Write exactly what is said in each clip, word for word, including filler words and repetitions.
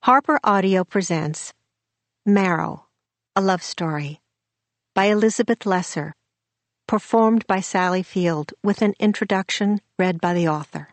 Harper Audio presents Marrow, a Love Story by Elizabeth Lesser, performed by Sally Field with an introduction read by the author.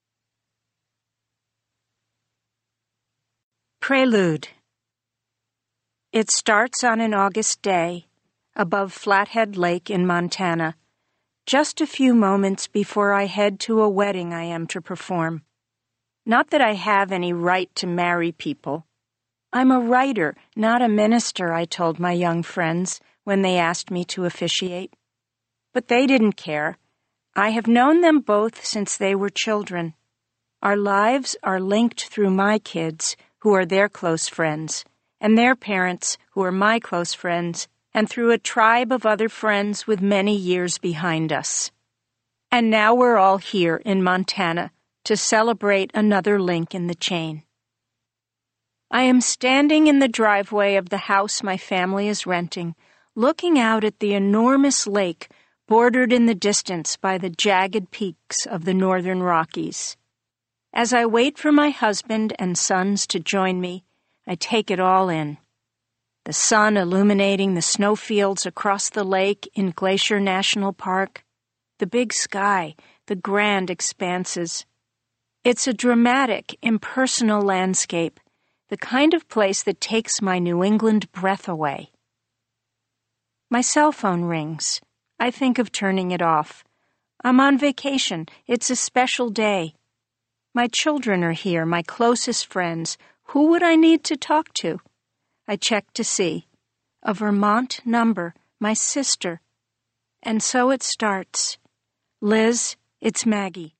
Prelude. It starts on an August day above Flathead Lake in Montana, just a few moments before I head to a wedding I am to perform. Not that I have any right to marry people. I'm a writer, not a minister, I told my young friends when they asked me to officiate. But they didn't care. I have known them both since they were children. Our lives are linked through my kids, who are their close friends, and their parents, who are my close friends, and through a tribe of other friends with many years behind us. And now we're all here in Montana to celebrate another link in the chain. I am standing in the driveway of the house my family is renting, looking out at the enormous lake bordered in the distance by the jagged peaks of the northern Rockies. As I wait for my husband and sons to join me, I take it all in. The sun illuminating the snowfields across the lake in Glacier National Park, the big sky, the grand expanses. It's a dramatic, impersonal landscape, the kind of place that takes my New England breath away. My cell phone rings. I think of turning it off. I'm on vacation. It's a special day. My children are here, my closest friends. Who would I need to talk to? I check to see. A Vermont number, my sister. And so it starts. Liz, it's Maggie.